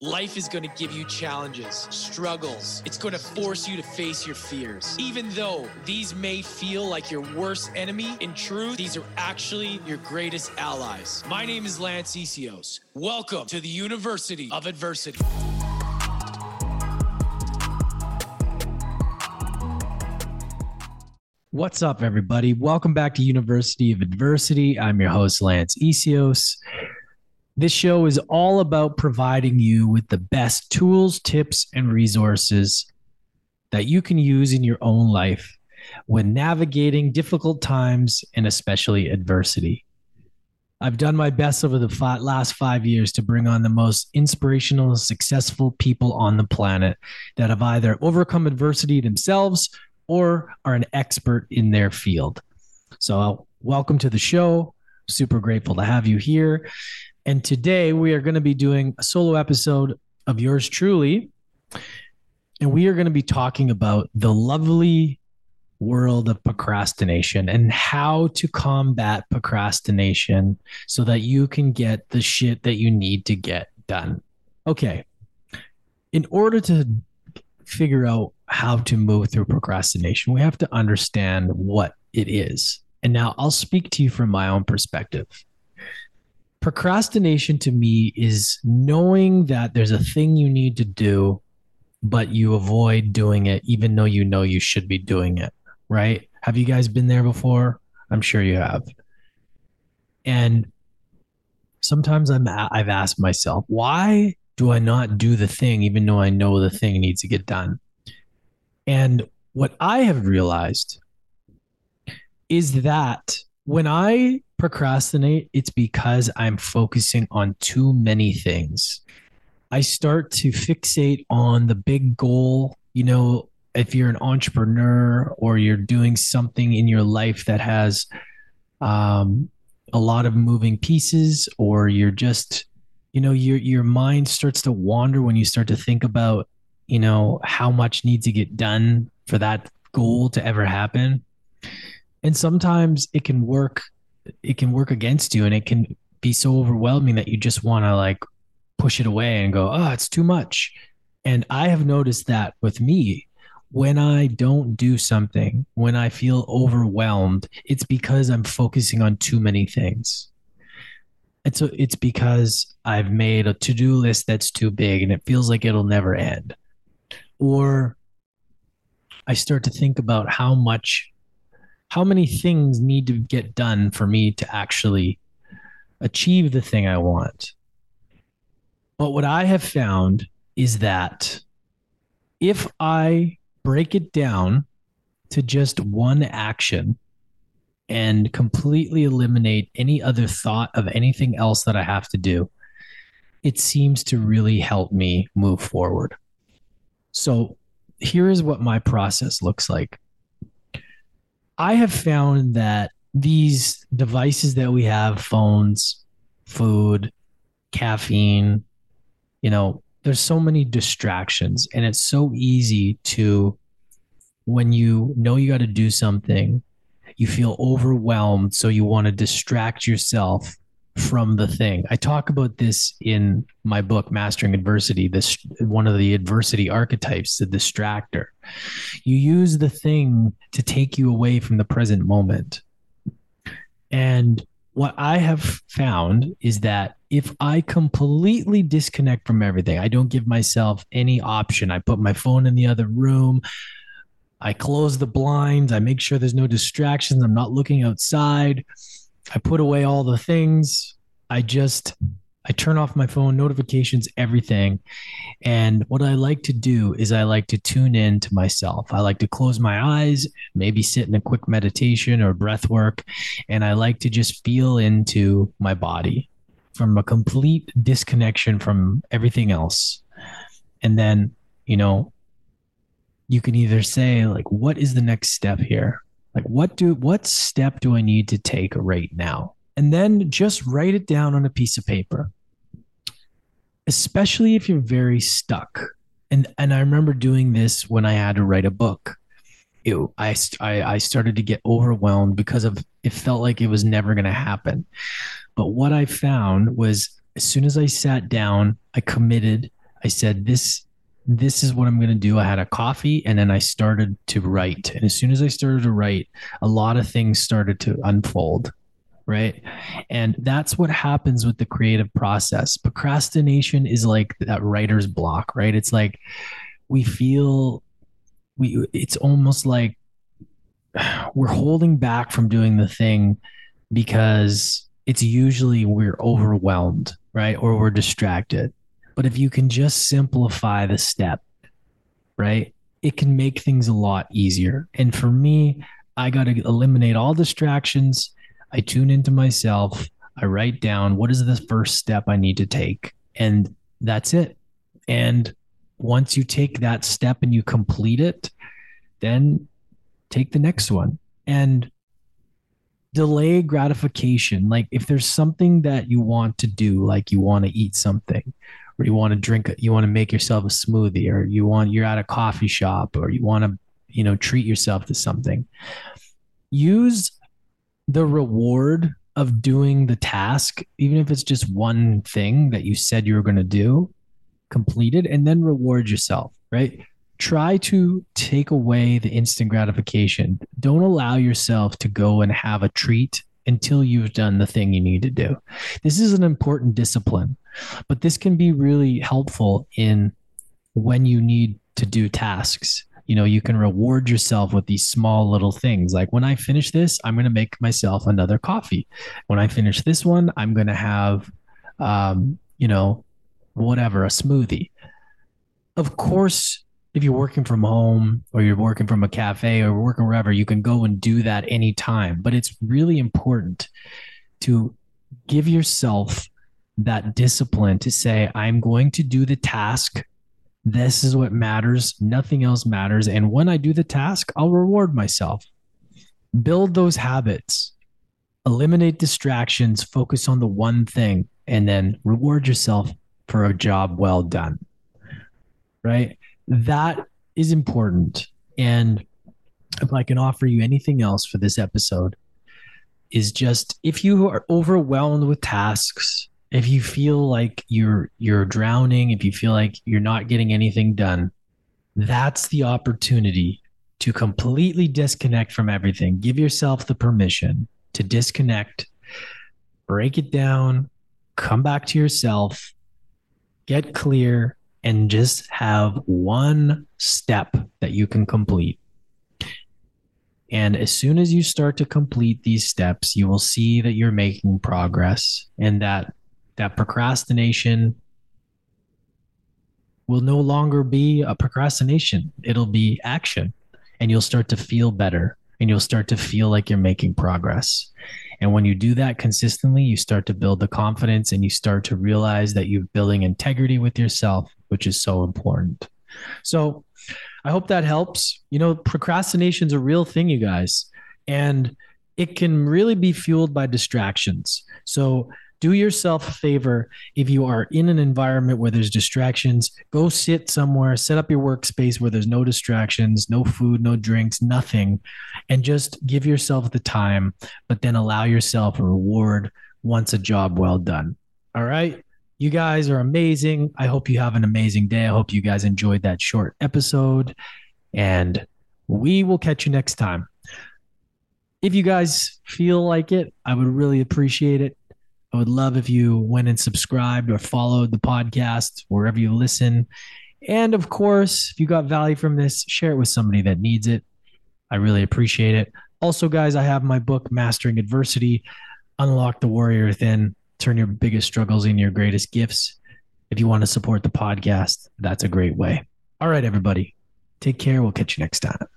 Life is going to give you challenges, struggles. It's going to force you to face your fears. Even though these may feel like your worst enemy, in truth, these are actually your greatest allies. My name is Lance Essios. Welcome to the University of Adversity. What's up, everybody? Welcome back to University of Adversity. I'm your host, Lance Essios. This show is all about providing you with the best tools, tips, and resources that you can use in your own life when navigating difficult times and especially adversity. I've done my best over the last 5 years to bring on the most inspirational, successful people on the planet that have either overcome adversity themselves or are an expert in their field. So welcome to the show. Super grateful to have you here. And today we are going to be doing a solo episode of yours truly. And we are going to be talking about the lovely world of procrastination and how to combat procrastination so that you can get the shit that you need to get done. Okay. In order to figure out how to move through procrastination, we have to understand what it is. And now I'll speak to you from my own perspective. Procrastination to me is knowing that there's a thing you need to do, but you avoid doing it even though you know you should be doing it, right? Have you guys been there before? I'm sure you have. And sometimes I've asked myself, why do I not do the thing even though I know the thing needs to get done? And what I have realized is that when I procrastinate, it's because I'm focusing on too many things. I start to fixate on the big goal. You know, if you're an entrepreneur or you're doing something in your life that has a lot of moving pieces, or you're just, you know, your mind starts to wander when you start to think about, you know, how much needs to get done for that goal to ever happen. And sometimes it can work against you, and it can be so overwhelming that you just want to like push it away and go, oh, it's too much. And I have noticed that with me, when I don't do something, when I feel overwhelmed, it's because I'm focusing on too many things. And so it's because I've made a to-do list that's too big and it feels like it'll never end. Or I start to think about how many things need to get done for me to actually achieve the thing I want. But what I have found is that if I break it down to just one action and completely eliminate any other thought of anything else that I have to do, it seems to really help me move forward. So here is what my process looks like. I have found that these devices that we have, phones, food, caffeine, you know, there's so many distractions, and it's so easy to, when you know you got to do something, you feel overwhelmed. So you want to distract yourself from the thing. I talk about this in my book, Mastering Adversity, this one of the adversity archetypes, the distractor. You use the thing to take you away from the present moment. And what I have found is that if I completely disconnect from everything, I don't give myself any option. I put my phone in the other room. I close the blinds. I make sure there's no distractions. I'm not looking outside. I put away all the things. I turn off my phone, notifications, everything. And what I like to do is I like to tune in to myself. I like to close my eyes, maybe sit in a quick meditation or breath work. And I like to just feel into my body from a complete disconnection from everything else. And then, you know, you can either say like, what is the next step here? Like, what step do I need to take right now? And then just write it down on a piece of paper, especially if you're very stuck. And I remember doing this when I had to write a book. I started to get overwhelmed because it felt like it was never going to happen. But what I found was as soon as I sat down, I committed, I said, this is what I'm going to do. I had a coffee and then I started to write. And as soon as I started to write, a lot of things started to unfold. Right. And that's what happens with the creative process. Procrastination is like that writer's block, right? It's like it's almost like we're holding back from doing the thing because it's usually we're overwhelmed, right? Or we're distracted. But if you can just simplify the step, right, it can make things a lot easier. And for me, I got to eliminate all distractions. I tune into myself. I write down what is the first step I need to take. And that's it. And once you take that step and you complete it, then take the next one. And delay gratification. Like if there's something that you want to do, like you want to eat something, or you want to drink, you want to make yourself a smoothie, or you're at a coffee shop, or you want to, treat yourself to something. Use the reward of doing the task, even if it's just one thing that you said you were going to do, complete it, and then reward yourself, right? Try to take away the instant gratification. Don't allow yourself to go and have a treat until you've done the thing you need to do. This is an important discipline, but this can be really helpful in when you need to do tasks. You can reward yourself with these small little things. Like when I finish this, I'm going to make myself another coffee. When I finish this one, I'm going to have, whatever, a smoothie. Of course, if you're working from home or you're working from a cafe or working wherever, you can go and do that anytime. But it's really important to give yourself that discipline to say, I'm going to do the task. This is what matters. Nothing else matters. And when I do the task, I'll reward myself. Build those habits. Eliminate distractions. Focus on the one thing. And then reward yourself for a job well done. Right? That is important. And if I can offer you anything else for this episode, is just if you are overwhelmed with tasks, if you feel like you're drowning, if you feel like you're not getting anything done, that's the opportunity to completely disconnect from everything. Give yourself the permission to disconnect, break it down, come back to yourself, get clear, and just have one step that you can complete. And as soon as you start to complete these steps, you will see that you're making progress, and that procrastination will no longer be a procrastination. It'll be action, and you'll start to feel better, and you'll start to feel like you're making progress. And when you do that consistently, you start to build the confidence, and you start to realize that you're building integrity with yourself, which is so important. So I hope that helps. Procrastination is a real thing, you guys, and it can really be fueled by distractions. So do yourself a favor. If you are in an environment where there's distractions, go sit somewhere, set up your workspace where there's no distractions, no food, no drinks, nothing, and just give yourself the time, but then allow yourself a reward once a job well done. All right. You guys are amazing. I hope you have an amazing day. I hope you guys enjoyed that short episode, and we will catch you next time. If you guys feel like it, I would really appreciate it. I would love if you went and subscribed or followed the podcast wherever you listen. And of course, if you got value from this, share it with somebody that needs it. I really appreciate it. Also, guys, I have my book, Mastering Adversity, Unlock the Warrior Within, Turn Your Biggest Struggles into Your Greatest Gifts. If you want to support the podcast, that's a great way. All right, everybody. Take care. We'll catch you next time.